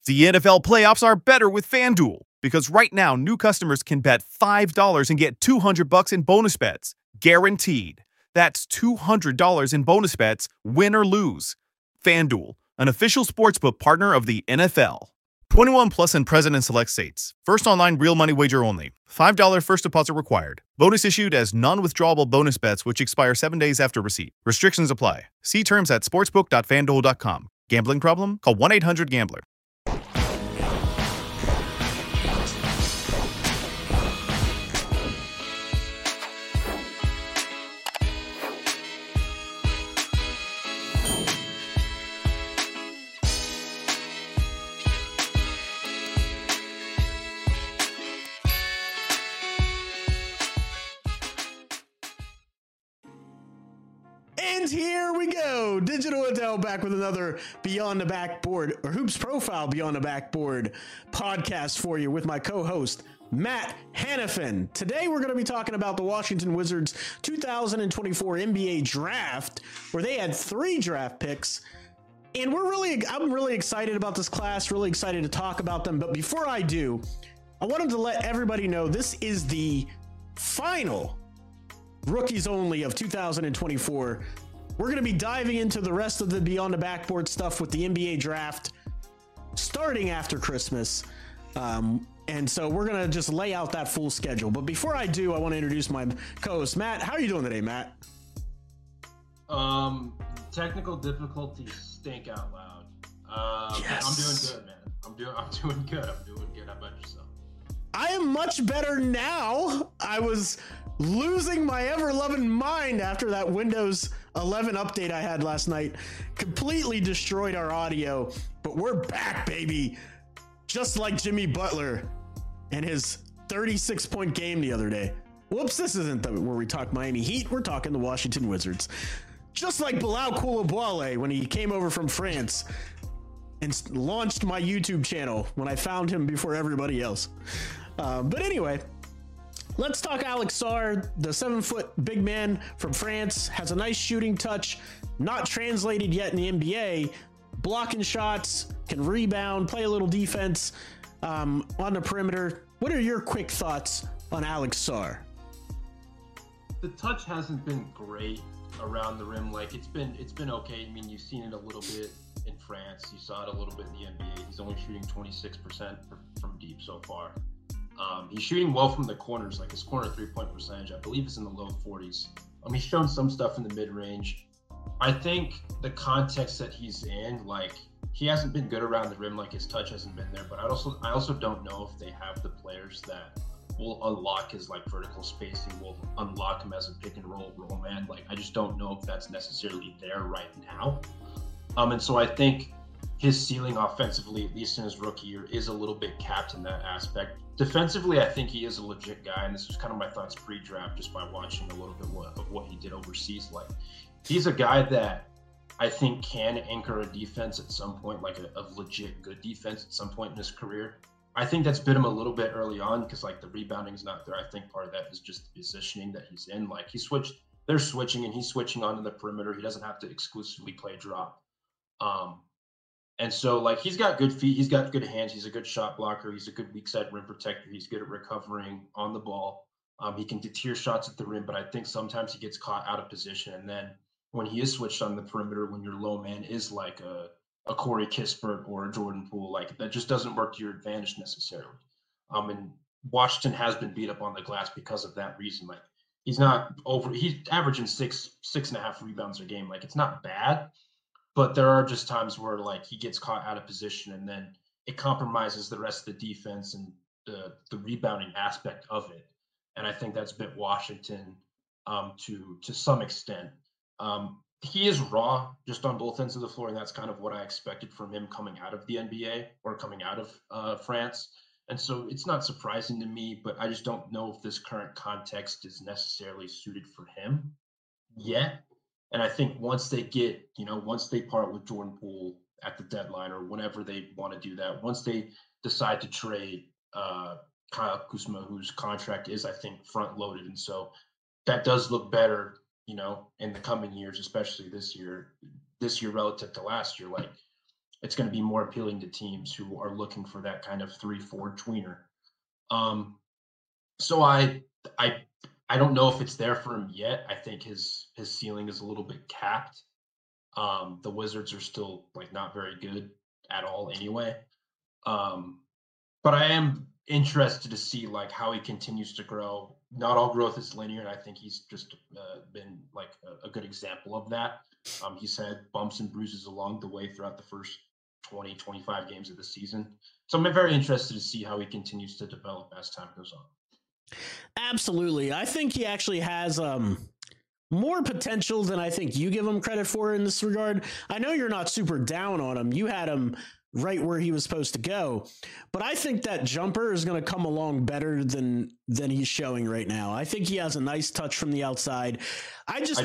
The NFL playoffs are better with FanDuel because right now new customers can bet $5 and get $200 in bonus bets, guaranteed. That's $200 in bonus bets, win or lose. FanDuel, an official sportsbook partner of the NFL. 21 plus and present in select states. First online real money wager only. $5 first deposit required. Bonus issued as non-withdrawable bonus bets which expire 7 days after receipt. Restrictions apply. See terms at sportsbook.fanduel.com. Gambling problem? Call 1-800-GAMBLER. And here we go. Digital Adele back with another Beyond the Backboard, or Hoops Profile Beyond the Backboard podcast for you with my co-host, Matt Hannafin. Today we're going to be talking about the Washington Wizards 2024 NBA Draft, where they had 3 draft picks. And I'm really excited about this class, really excited to talk about them. But before I do, I wanted to let everybody know this is the final Rookies Only of 2024. We're going to be diving into the rest of the Beyond the Backboard stuff with the NBA Draft starting after Christmas. And so we're going to just lay out that full schedule. But before I do, I want to introduce my co-host, Matt. How are you doing today, Matt? Technical difficulties stink out loud. Yes. I'm doing good, man. I'm doing good. How about yourself? I am much better now. I was losing my ever-loving mind after that Windows 11 update I had last night. Completely destroyed our audio, but we're back, baby. Just like Jimmy Butler and his 36-point game the other day. Whoops, this isn't where we talk Miami Heat. We're talking the Washington Wizards. Just like Bilal Koulibaly when he came over from France and launched my YouTube channel when I found him before everybody else. But anyway, let's talk Alex Sarr, the 7-foot big man from France, has a nice shooting touch, not translated yet in the NBA, blocking shots, can rebound, play a little defense on the perimeter. What are your quick thoughts on Alex Sarr? The touch hasn't been great around the rim. Like it's been okay. I mean, you've seen it a little bit in France. You saw it a little bit in the NBA. He's only shooting 26% from deep so far. He's shooting well from the corners, like his corner 3-point percentage, I believe is in the low 40s. He's shown some stuff in the mid-range. I think the context that he's in, like he hasn't been good around the rim, like his touch hasn't been there, but I also don't know if they have the players that will unlock his like vertical spacing, will unlock him as a pick and roll man. Like I just don't know if that's necessarily there right now. And so I think his ceiling offensively, at least in his rookie year, is a little bit capped in that aspect. Defensively, I think he is a legit guy, and this was kind of my thoughts pre-draft just by watching a little bit of what he did overseas. Like, he's a guy that I think can anchor a defense at some point, like a legit good defense at some point in his career. I think that's bit him a little bit early on because, like, the rebounding is not there. I think part of that is just the positioning that he's in. Like, they're switching, and he's switching onto the perimeter. He doesn't have to exclusively play drop. And so, like, he's got good feet. He's got good hands. He's a good shot blocker. He's a good weak side rim protector. He's good at recovering on the ball. He can deter shots at the rim, but I think sometimes he gets caught out of position. And then when he is switched on the perimeter, when your low man is like a Corey Kispert or a Jordan Poole, like that just doesn't work to your advantage necessarily. And Washington has been beat up on the glass because of that reason. Like he's averaging 6.5 rebounds a game. Like it's not bad. But there are just times where like he gets caught out of position and then it compromises the rest of the defense and the rebounding aspect of it. And I think that's bit Washington to some extent. He is raw just on both ends of the floor, and that's kind of what I expected from him coming out of the NBA or coming out of France. And so it's not surprising to me, but I just don't know if this current context is necessarily suited for him yet. And I think once they part with Jordan Poole at the deadline or whenever they want to do that, once they decide to trade Kyle Kuzma, whose contract is, I think, front loaded. And so that does look better, in the coming years, especially this year relative to last year. Like it's going to be more appealing to teams who are looking for that kind of 3-4 tweener. So I don't know if it's there for him yet. I think his ceiling is a little bit capped. The Wizards are still like not very good at all anyway. But I am interested to see like how he continues to grow. Not all growth is linear, and I think he's just been like a good example of that. He's had bumps and bruises along the way throughout the first 20, 25 games of the season. So I'm very interested to see how he continues to develop as time goes on. Absolutely. I think he actually has more potential than I think you give him credit for in this regard. I know you're not super down on him. You had him right where he was supposed to go, but I think that jumper is going to come along better than he's showing right now. I think he has a nice touch from the outside. I just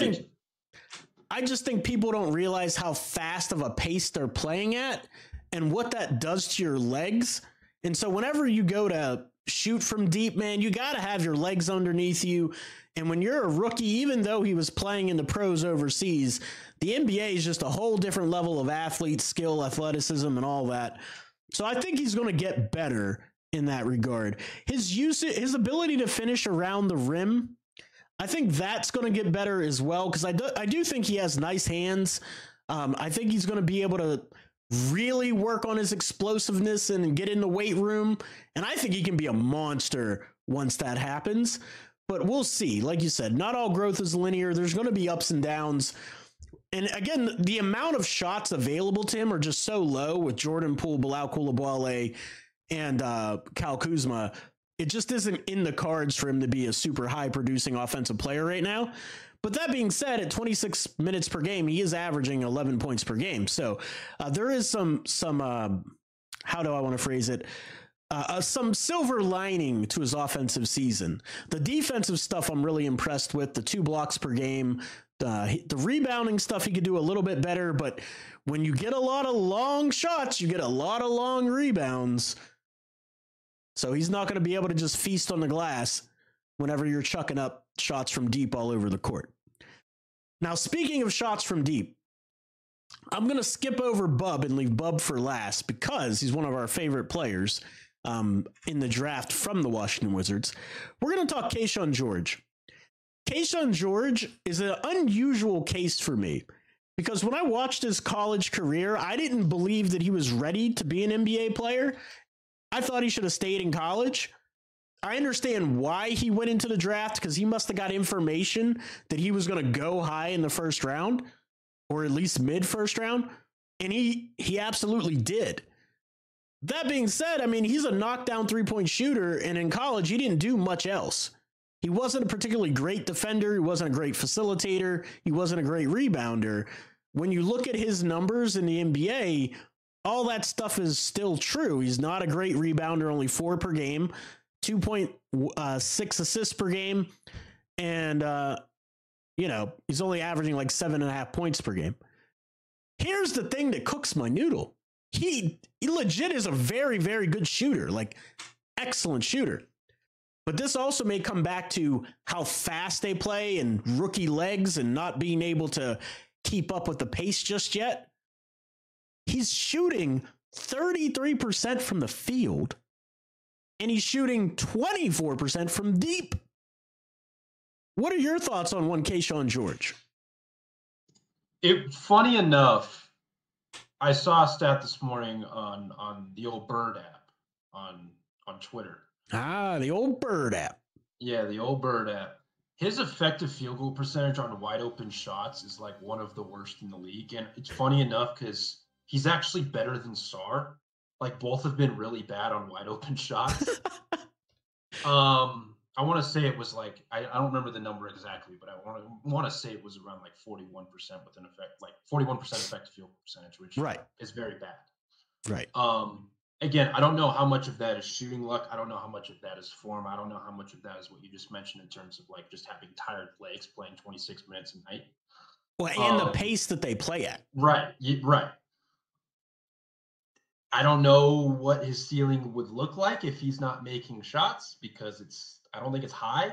think people don't realize how fast of a pace they're playing at and what that does to your legs. And so whenever you go to shoot from deep, man, you got to have your legs underneath you. And when you're a rookie, even though he was playing in the pros overseas, the NBA is just a whole different level of athlete skill, athleticism, and all that. So I think he's going to get better in that regard. His ability to finish around the rim, I think that's going to get better as well, because I do think he has nice hands. I think he's going to be able to really work on his explosiveness and get in the weight room. And I think he can be a monster once that happens. But we'll see. Like you said, not all growth is linear. There's going to be ups and downs. And again, the amount of shots available to him are just so low with Jordan Poole, Bilal Coulibaly, and Kyle Kuzma. It just isn't in the cards for him to be a super high producing offensive player right now. But that being said, at 26 minutes per game, he is averaging 11 points per game. So there is some how do I want to phrase it? Some silver lining to his offensive season. The defensive stuff I'm really impressed with, the 2 blocks per game, the rebounding stuff he could do a little bit better, but when you get a lot of long shots, you get a lot of long rebounds. So he's not going to be able to just feast on the glass whenever you're chucking up shots from deep all over the court. Now, speaking of shots from deep, I'm going to skip over Bub and leave Bub for last because he's one of our favorite players in the draft from the Washington Wizards. We're going to talk Keyshawn George. Keyshawn George is an unusual case for me because when I watched his college career, I didn't believe that he was ready to be an NBA player. I thought he should have stayed in college. I understand why he went into the draft because he must have got information that he was going to go high in the first round or at least mid first round. And he absolutely did. That being said, I mean, he's a knockdown 3-point shooter. And in college, he didn't do much else. He wasn't a particularly great defender. He wasn't a great facilitator. He wasn't a great rebounder. When you look at his numbers in the NBA, all that stuff is still true. He's not a great rebounder, only 4 per game, 2.6 assists per game. And, he's only averaging like 7.5 points per game. Here's the thing that cooks my noodle. He legit is a very, very good shooter, like excellent shooter. But this also may come back to how fast they play and rookie legs and not being able to keep up with the pace just yet. He's shooting 33% from the field, and he's shooting 24% from deep. What are your thoughts on one Keyshawn George? Funny enough, I saw a stat this morning on the old Bird app on Twitter. Ah, the old Bird app. Yeah, the old Bird app. His effective field goal percentage on wide open shots is like one of the worst in the league. And it's funny enough because he's actually better than Sarr. Like both have been really bad on wide open shots. I want to say it was like, I don't remember the number exactly, but I want to say it was around like 41% with an effect, like 41% effective field percentage, which is very bad. Right. Again, I don't know how much of that is shooting luck. I don't know how much of that is form. I don't know how much of that is what you just mentioned in terms of like just having tired legs playing 26 minutes a night. Well, and the pace that they play at. Right. Right. I don't know what his ceiling would look like if he's not making shots because I don't think it's high.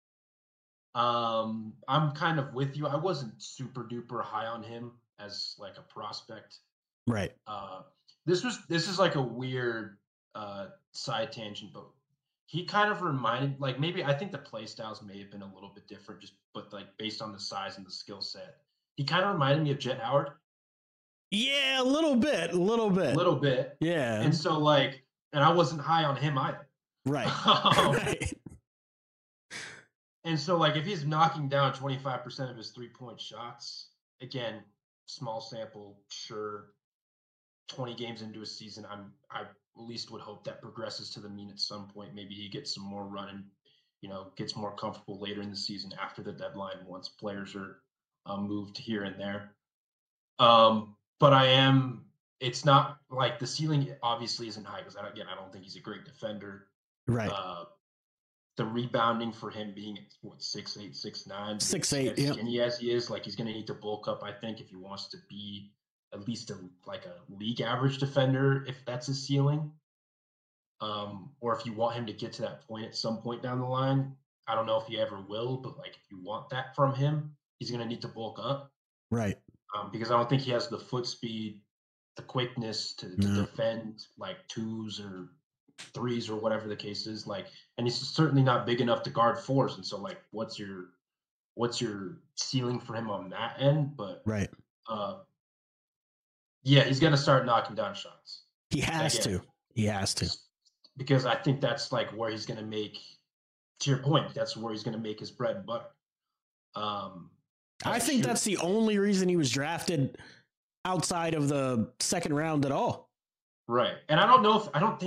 I'm kind of with you. I wasn't super duper high on him as like a prospect. Right. This is like a weird side tangent, but he kind of reminded, like, maybe I think the play styles may have been a little bit different, but like based on the size and the skill set, he kind of reminded me of Jet Howard. Yeah, a little bit. Yeah. And so like, and I wasn't high on him either. Right. Right. And so like, if he's knocking down 25% of his 3-point shots, again, small sample, sure. 20 games into a season, I at least would hope that progresses to the mean at some point. Maybe he gets some more run and, gets more comfortable later in the season after the deadline once players are moved here and there. But it's not like the ceiling obviously isn't high because I don't think he's a great defender. Right. The rebounding for him being 6'8", 6'9", 6'8", as skinny as he is, like he's going to need to bulk up, I think, if he wants to be at least a league average defender, if that's his ceiling. Or if you want him to get to that point at some point down the line. I don't know if he ever will, but like if you want that from him, he's going to need to bulk up. Right. Because I don't think he has the foot speed, the quickness to defend like 2s or 3s or whatever the case is. Like, and he's certainly not big enough to guard 4s. And so like, what's your ceiling for him on that end? But right. Yeah, he's going to start knocking down shots. He has to. Because I think that's like where he's going to make, to your point, that's where he's going to make his bread and butter. I think that's the only reason he was drafted outside of the second round at all. Right. And I don't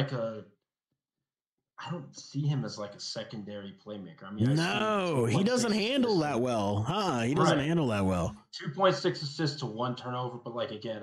see him as like a secondary playmaker. I mean, no, he doesn't handle that well. He doesn't handle that well. 2.6 assists to 1 turnover, but like again,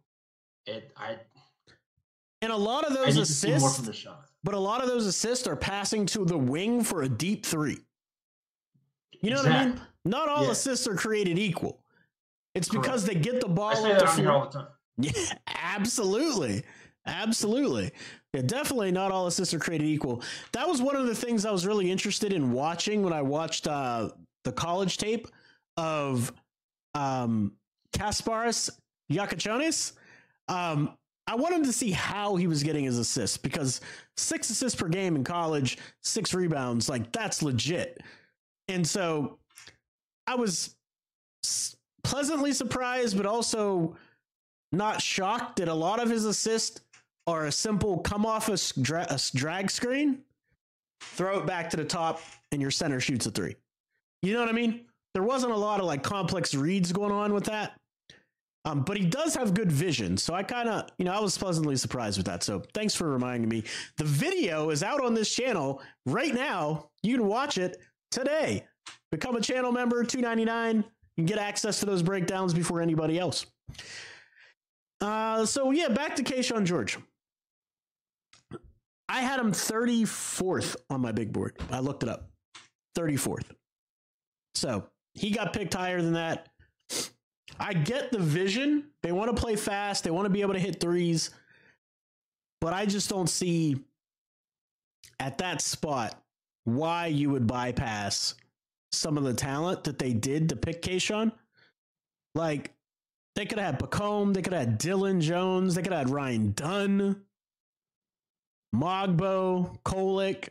and a lot of those assists, but a lot of those assists are passing to the wing for a deep 3. You know what I mean? Not all assists are created equal. It's because they get the ball. I say that on here all the time. Yeah, absolutely. Yeah, definitely not all assists are created equal. That was one of the things I was really interested in watching when I watched the college tape of Kasparas Giacochonis. I wanted to see how he was getting his assists because 6 assists per game in college, 6 rebounds, like that's legit. And so I was pleasantly surprised, but also not shocked that a lot of his assists are a simple come off a drag screen, throw it back to the top, and your center shoots a 3. You know what I mean? There wasn't a lot of like complex reads going on with that. But he does have good vision. So I kind of, I was pleasantly surprised with that. So thanks for reminding me. The video is out on this channel right now. You can watch it today. Become a channel member, $2.99. You can get access to those breakdowns before anybody else. So yeah, back to Keyshawn George. I had him 34th on my big board. I looked it up. 34th. So he got picked higher than that. I get the vision. They want to play fast. They want to be able to hit 3s. But I just don't see at that spot why you would bypass some of the talent that they did to pick Keyshawn. Like, they could have had Pacome. They could have had Dylan Jones. They could have had Ryan Dunn, Mogbo, Kolek.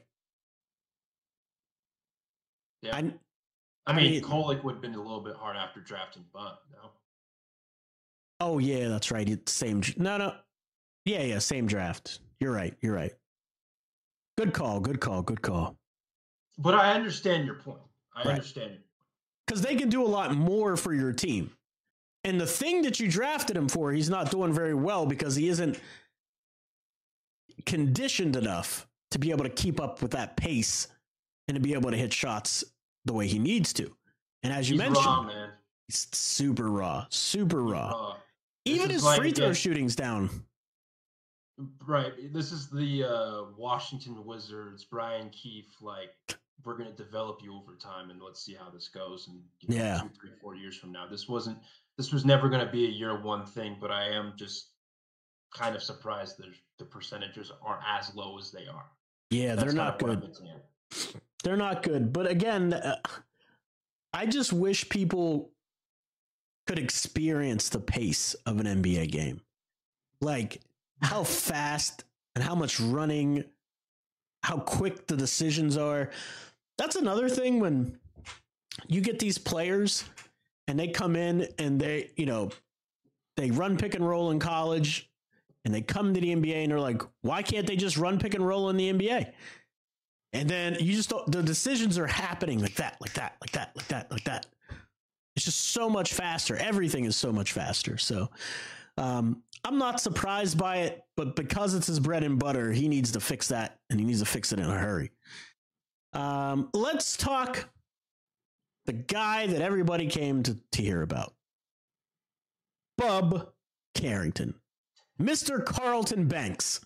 Yeah. I mean, Kolek would have been a little bit hard after drafting Bunt, no? Oh, yeah, that's right. Same. No. Yeah, same draft. You're right. Good call. But I understand your point. I understand it. Because they can do a lot more for your team. And the thing that you drafted him for, he's not doing very well because he isn't conditioned enough to be able to keep up with that pace and to be able to hit shots the way he needs to. And as you mentioned, raw, man. He's super raw. Even his free throw shooting's down. Right. This is the Washington Wizards, Brian Keefe, like, we're going to develop you over time and let's see how this goes. And 2, 3, 4 years from now, this was never going to be a year one thing, but I am just kind of surprised that the percentages are as low as they are. Yeah, they're not good. They're not good. But again, I just wish people could experience the pace of an NBA game. Like, how fast and how much running, how quick the decisions are. That's another thing when you get these players and they come in and they run pick and roll in college and they come to the NBA and they're like, why can't they just run pick and roll in the NBA? And then you just don't, the decisions are happening like that. It's just so much faster. Everything is so much faster. So I'm not surprised by it, but because it's his bread and butter, he needs to fix that, and he needs to fix it in a hurry. Let's talk the guy that everybody came to hear about. Bub Carrington. Mr. Carlton Banks.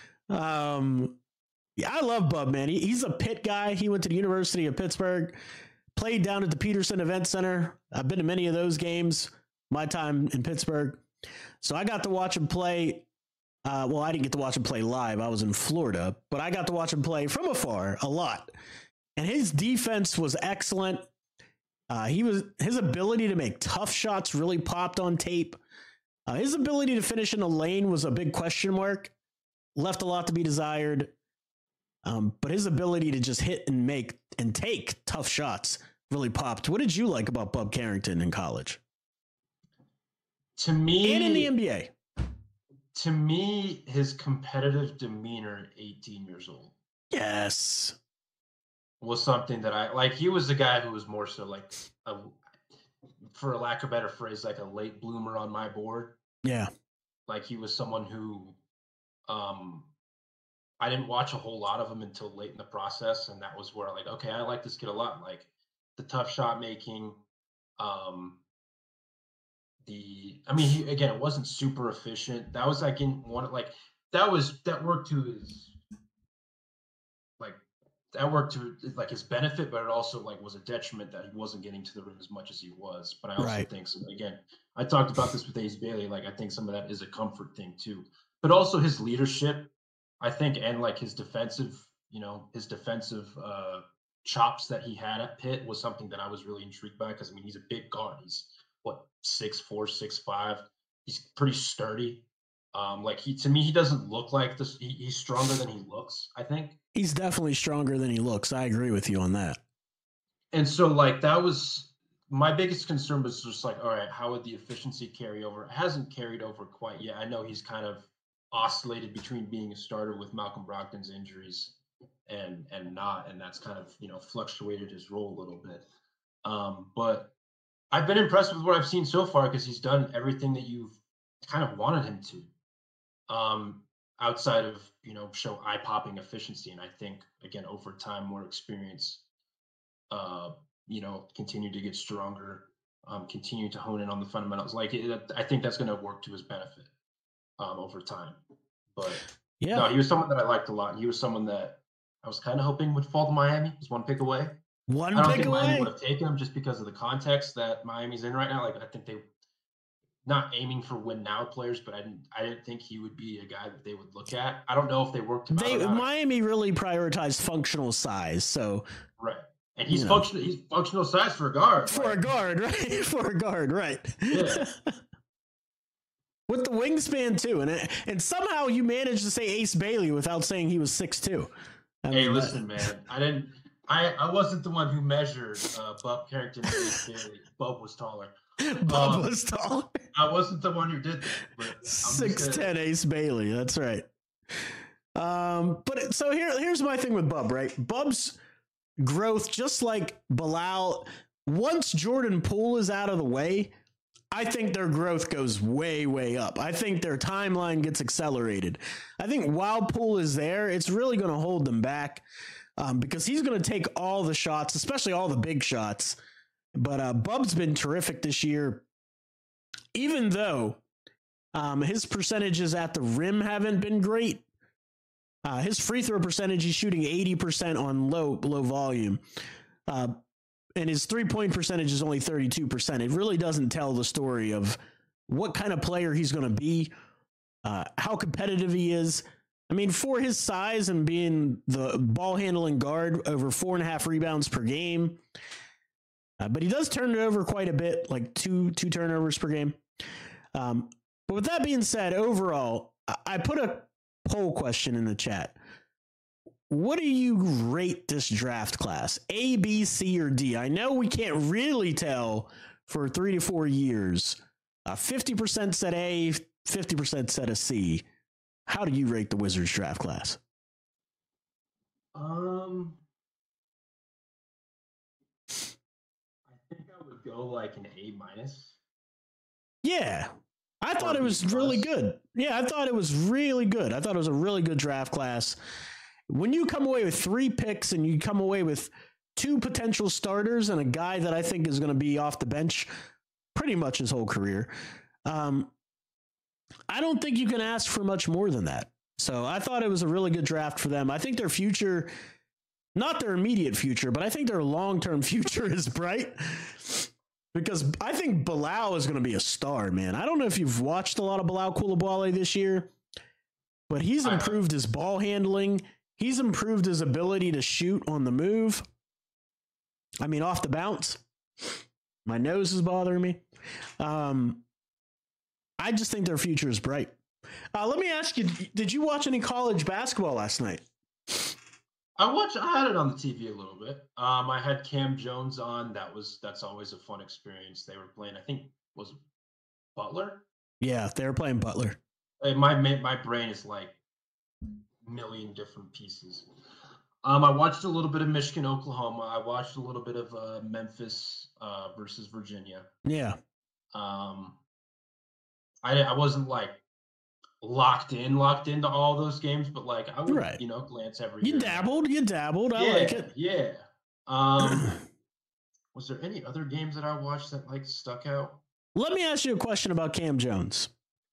Yeah, I love Bub, man. He's a Pitt guy. He went to the University of Pittsburgh, played down at the Peterson Event Center. I've been to many of those games, my time in Pittsburgh. So I got to watch him play. Well, I didn't get to watch him play live. I was in Florida, but I got to watch him play from afar a lot. And his defense was excellent. His ability to make tough shots really popped on tape. His ability to finish in a lane was a big question mark. Left a lot to be desired. But his ability to just hit and make and take tough shots really popped. What did you like about Bub Carrington in college? To me, and in the NBA. To me, his competitive demeanor at 18 years old. Yes. Was something that I like. He was the guy who was more so like, for a lack of a better phrase, like a late bloomer on my board. Yeah. Like he was someone who, I didn't watch a whole lot of him until late in the process. And that was where like, okay, I like this kid a lot. Like the tough shot making, it wasn't super efficient. That was like that worked to his benefit, but it also like was a detriment that he wasn't getting to the rim as much as he was. But I also think so. Again, I talked about this with Ace Bailey. Like I think some of that is a comfort thing too, but also his leadership, I think, and like his defensive chops that he had at Pitt was something that I was really intrigued by. Because I mean, he's a big guard. He's 6'4", 6'5". He's pretty sturdy. To me, he doesn't look like this. He's stronger than he looks, I think. He's definitely stronger than he looks. I agree with you on that. And so like that was my biggest concern, was just like, all right, how would the efficiency carry over? It hasn't carried over quite yet. I know he's kind of oscillated between being a starter with Malcolm Brogdon's injuries and not, and that's kind of, fluctuated his role a little bit. But I've been impressed with what I've seen so far, because he's done everything that you've kind of wanted him to, outside of, show eye-popping efficiency. And I think, again, over time, more experience, continue to get stronger, continue to hone in on the fundamentals. I think that's going to work to his benefit over time. But yeah, no, he was someone that I liked a lot. And he was someone that I was kind of hoping would fall to Miami. He was one pick away. I don't think Miami would have taken him just because of the context that Miami's in right now. Like, I think they not aiming for win now players, but I didn't think he would be a guy that they would look at. I don't know if they worked him out. Miami really prioritized functional size, so right. And he's functional. He's functional size for a guard. For a guard, right? For a guard, right? Yeah. With the wingspan too, and somehow you managed to say Ace Bailey without saying he was 6'2". Listen, man, I wasn't the one who measured Bub Carrington and Ace Bailey. Bub was taller. Bub was taller. I wasn't the one who did that. 6'10" Ace Bailey. That's right. But so here's my thing with Bub, right? Bub's growth, just like Bilal, once Jordan Poole is out of the way, I think their growth goes way, way up. I think their timeline gets accelerated. I think while Poole is there, it's really going to hold them back because he's going to take all the shots, especially all the big shots. But Bub's been terrific this year, even though his percentages at the rim haven't been great. His free throw percentage, he's shooting 80% on low volume. And his 3-point percentage is only 32%. It really doesn't tell the story of what kind of player he's going to be, how competitive he is. I mean, for his size and being the ball handling guard, over 4.5 rebounds per game. But he does turn it over quite a bit, like two turnovers per game. But with that being said, overall, I put a poll question in the chat. What do you rate this draft class? A, B, C, or D? I know we can't really tell for 3 to 4 years. 50% said A, 50% said a C. How do you rate the Wizards draft class? I think I would go like an A minus. Yeah. I thought it was really good. Yeah, I thought it was really good. I thought it was a really good draft class. When you come away with 3 picks and you come away with 2 potential starters and a guy that I think is going to be off the bench pretty much his whole career, I don't think you can ask for much more than that. So I thought it was a really good draft for them. I think their future, not their immediate future, but I think their long-term future is bright. Because I think Bilal is going to be a star, man. I don't know if you've watched a lot of Bilal Coulibaly this year, but he's improved his ball handling. He's improved his ability to shoot on the move. I mean, off the bounce. My nose is bothering me. I just think their future is bright. Let me ask you, did you watch any college basketball last night? I had it on the TV a little bit. I had Cam Jones on. That's always a fun experience. They were playing, I think, was it Butler? Yeah, they were playing Butler. My brain is like a million different pieces. I watched a little bit of Michigan, Oklahoma. I watched a little bit of Memphis versus Virginia. Yeah. I wasn't like locked into all those games, but like I would, glance every year. You dabbled. I like it. Yeah. Was there any other games that I watched that like stuck out? Let me ask you a question about Cam Jones.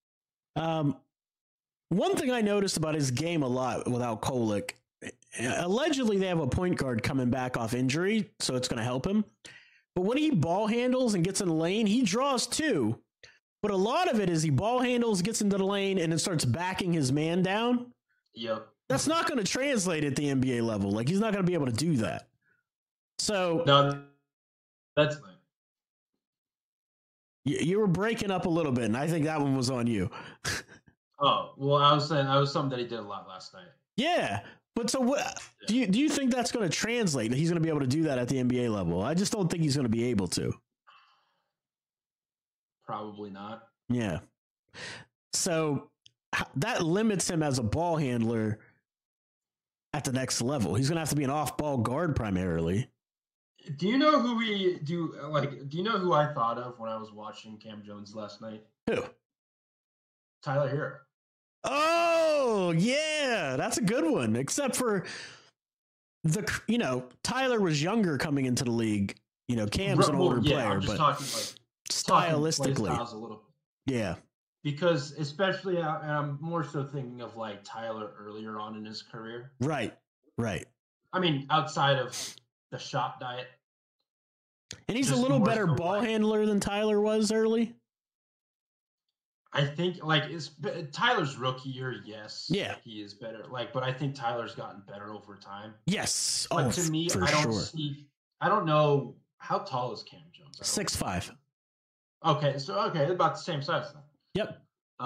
One thing I noticed about his game a lot without Kolek, allegedly they have a point guard coming back off injury, so it's going to help him. But when he ball handles and gets in the lane, he draws too. But a lot of it is he ball handles, gets into the lane, and then starts backing his man down. Yep. That's not going to translate at the NBA level. Like, he's not going to be able to do that. So no, that's fine. You were breaking up a little bit, and I think that one was on you. Oh, well, I was saying that was something that he did a lot last night. Yeah. But so what do you think that's going to translate? That he's going to be able to do that at the NBA level? I just don't think he's going to be able to. Probably not. Yeah. So that limits him as a ball handler at the next level. He's going to have to be an off-ball guard primarily. Do you know who do you know who I thought of when I was watching Cam Jones last night? Who? Tyler Hero. Oh, yeah. That's a good one. Except for Tyler was younger coming into the league. Cam's an older player, I'm just but talking like stylistically, a little. Yeah. Because especially, and I'm more so thinking of like Tyler earlier on in his career. Right. I mean, outside of the shot diet. And he's a little better ball handler than Tyler was early. I think Tyler's rookie year, yes. Yeah. He is better. But I think Tyler's gotten better over time. Yes. But to me, I don't know, how tall is Cam Jones? 6'5". Okay, so about the same size then. Yep.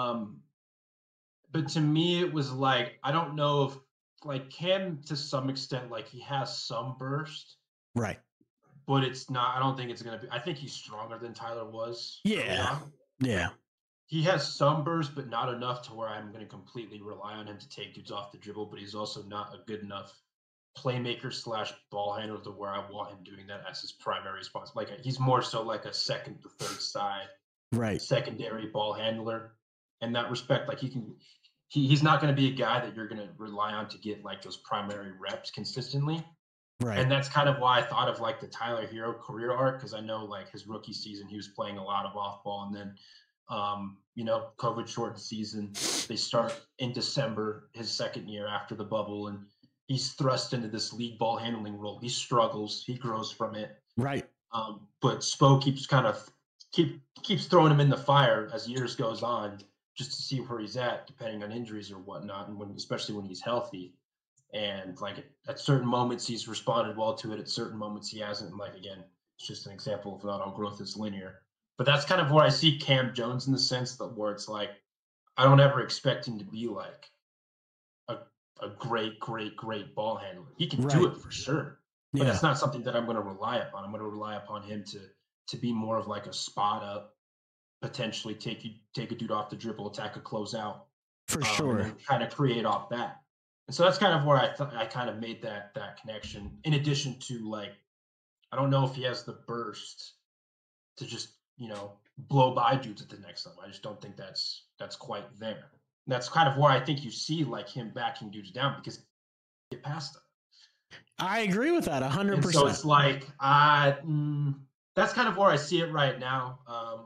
But to me, it was like, I don't know if Cam to some extent, he has some burst. Right. But it's not, I don't think it's going to be, I think he's stronger than Tyler was. Yeah. Yeah. He has some burst, but not enough to where I'm going to completely rely on him to take dudes off the dribble, but he's also not a good enough playmaker / ball handler to where I want him doing that as his primary response. He's more so like a second to third side, right, secondary ball handler. In that respect, he's not going to be a guy that you're going to rely on to get those primary reps consistently. Right. And that's kind of why I thought of the Tyler Hero career arc, because I know his rookie season he was playing a lot of off ball, and then COVID shortened season. They start in December, his second year after the bubble, and he's thrust into this league ball handling role. He struggles, he grows from it. Right. But Spo keeps throwing him in the fire as years goes on, just to see where he's at, depending on injuries or whatnot, and especially when he's healthy. And at certain moments he's responded well to it, at certain moments he hasn't. And again, it's just an example of not all growth is linear. But that's kind of where I see Cam Jones in the sense that where it's I don't ever expect him to be like a great ball handler. He can do it for sure, but it's not something that I'm going to rely upon. I'm going to rely upon him to be more of like a spot up, potentially take a dude off the dribble, attack a closeout for sure, and kind of create off that. And so that's kind of where I kind of made that connection. In addition to, like, I don't know if he has the burst to just, blow by dudes at the next level. I just don't think that's quite there. And that's kind of where I think you see like him backing dudes down because get past them. I agree with that 100%. So it's like that's kind of where I see it right now.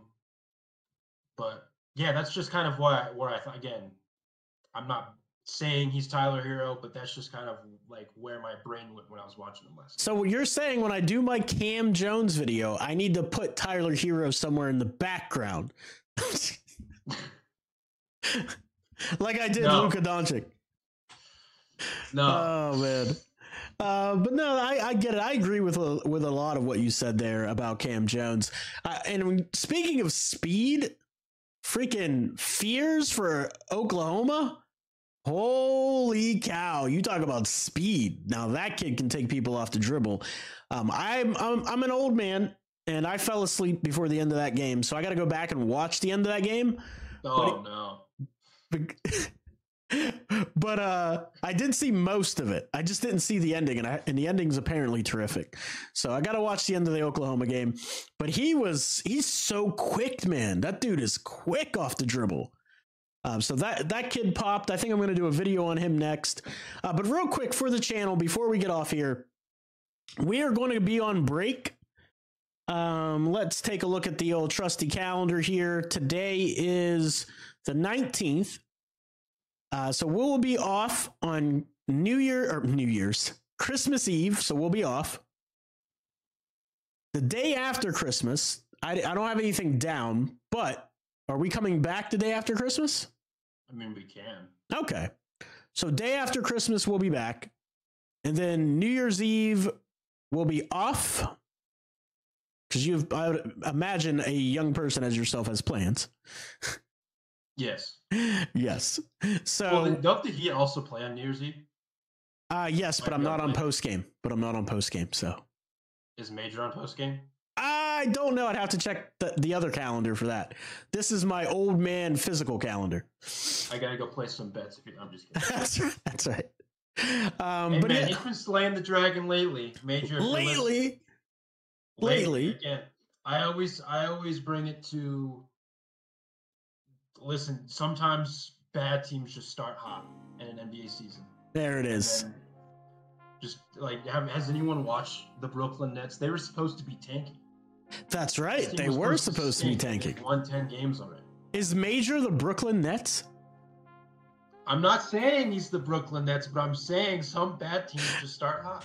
But yeah, that's just kind of where I thought. Again, I'm not saying he's Tyler Hero, but that's just kind of like where my brain went when I was watching him last. So you're saying when I do my Cam Jones video, I need to put Tyler Hero somewhere in the background, like I did Luka Doncic. No. Oh man. But no, I get it. I agree with a lot of what you said there about Cam Jones. And speaking of speed, freaking fears for Oklahoma. Holy cow! You talk about speed. Now that kid can take people off the dribble. I'm an old man, and I fell asleep before the end of that game, so I got to go back and watch the end of that game. No. But I did see most of it. I just didn't see the ending, and the ending's apparently terrific. So I got to watch the end of the Oklahoma game. But he's so quick, man. That dude is quick off the dribble. So that kid popped. I think I'm going to do a video on him next. But real quick for the channel, before we get off here, we are going to be on break. Let's take a look at the old trusty calendar here. Today is the 19th. So we'll be off on New Year's, Christmas Eve. So we'll be off. The day after Christmas, I don't have anything down, but are we coming back the day after Christmas? I mean, we can. Okay. So day after Christmas, we'll be back. And then New Year's Eve, we'll be off. Because I would imagine a young person as yourself has plans. Yes. Yes. So don't the Heat also play on New Year's Eve? Yes, but I'm not on post game. So is Major on post game? I don't know. I'd have to check the other calendar for that. This is my old man physical calendar. I gotta go play some bets. I'm just kidding. That's right. Hey, but man, he's been slaying the dragon lately. Major. Lately. Again, I always bring it to. Listen, sometimes bad teams just start hot in an NBA season. There it is. Just like, has anyone watched the Brooklyn Nets? They were supposed to be tanking. That's right. They were supposed to be tanking. They've won 10 games already. Is Major the Brooklyn Nets? I'm not saying he's the Brooklyn Nets, but I'm saying some bad teams just start hot.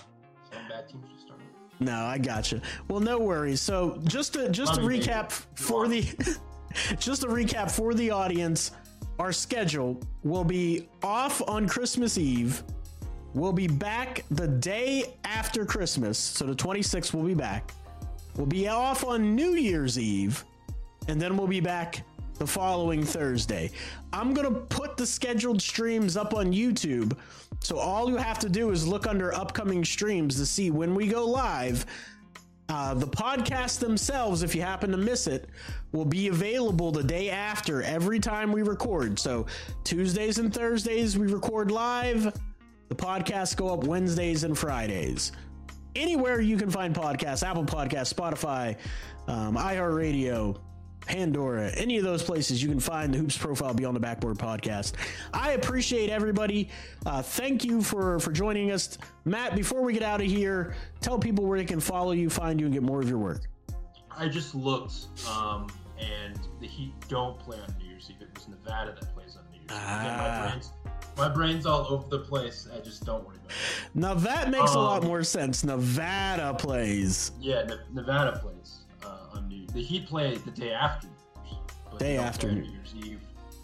No, I gotcha. Well, no worries. So just to recap for the just to recap for the audience, our schedule will be off on Christmas Eve. We'll be back the day after Christmas. So the 26th we'll be back. We'll be off on New Year's Eve, and then we'll be back the following Thursday. I'm going to put the scheduled streams up on YouTube, so all you have to do is look under upcoming streams to see when we go live. The podcasts themselves, if you happen to miss it, will be available the day after every time we record. So Tuesdays and Thursdays we record live. The podcasts go up Wednesdays and Fridays. Anywhere you can find podcasts, Apple Podcasts, Spotify, iHeartRadio, Pandora, any of those places you can find the Hoops Profile Beyond the Backboard podcast. I appreciate everybody. Thank you for joining us. Matt, before we get out of here, tell people where they can follow you, find you, and get more of your work. I just looked, and the Heat don't play on New Year's Eve. It was Nevada that plays on New Year's Eve. Again, my brain's all over the place. I just don't worry about it. Now that makes a lot more sense. Nevada plays. Yeah, Nevada plays on New Year's. The Heat play the day after New Year's. Day after New Year's Eve.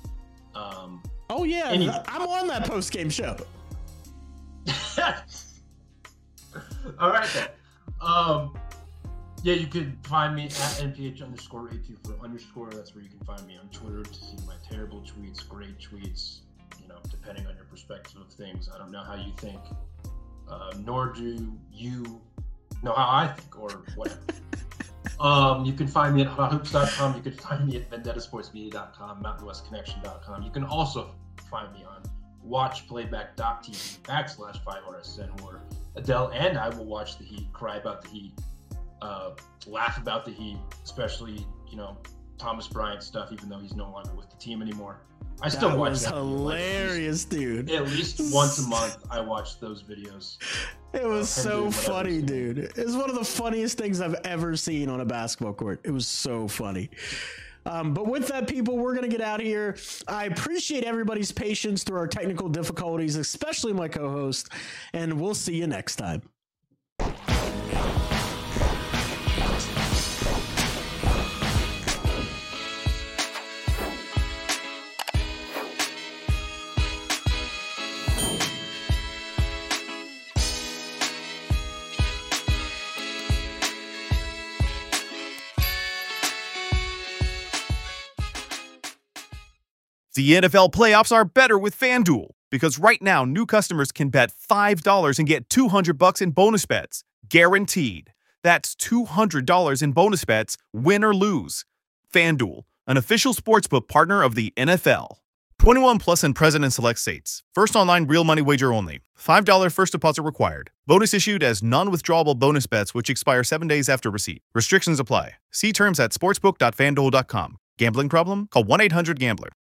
Oh yeah, anyway. I'm on that post game show. All right then. Yeah, you could find me at NPH_824_. That's where you can find me on Twitter to see my terrible tweets, great tweets, depending on your perspective of things. I don't know how you think, nor do you know how I think, or whatever. You can find me at hothoops.com. You can find me at vendettasportsmedia.com, mountainwestconnection.com. You can also find me on watchplayback.tv/5RSN, where Adele and I will watch the Heat, cry about the Heat, laugh about the Heat, especially, Thomas Bryant stuff, even though he's no longer with the team anymore. I still watch that. Hilarious, dude. At least once a month, I watch those videos. It was so funny, dude. It's one of the funniest things I've ever seen on a basketball court. It was so funny. But with that, people, we're going to get out of here. I appreciate everybody's patience through our technical difficulties, especially my co-host, and we'll see you next time. The NFL playoffs are better with FanDuel, because right now new customers can bet $5 and get $200 in bonus bets, guaranteed. That's $200 in bonus bets, win or lose. FanDuel, an official sportsbook partner of the NFL. 21 plus and present in select states. First online real money wager only. $5 first deposit required. Bonus issued as non-withdrawable bonus bets which expire 7 days after receipt. Restrictions apply. See terms at sportsbook.fanduel.com. Gambling problem? Call 1-800-GAMBLER.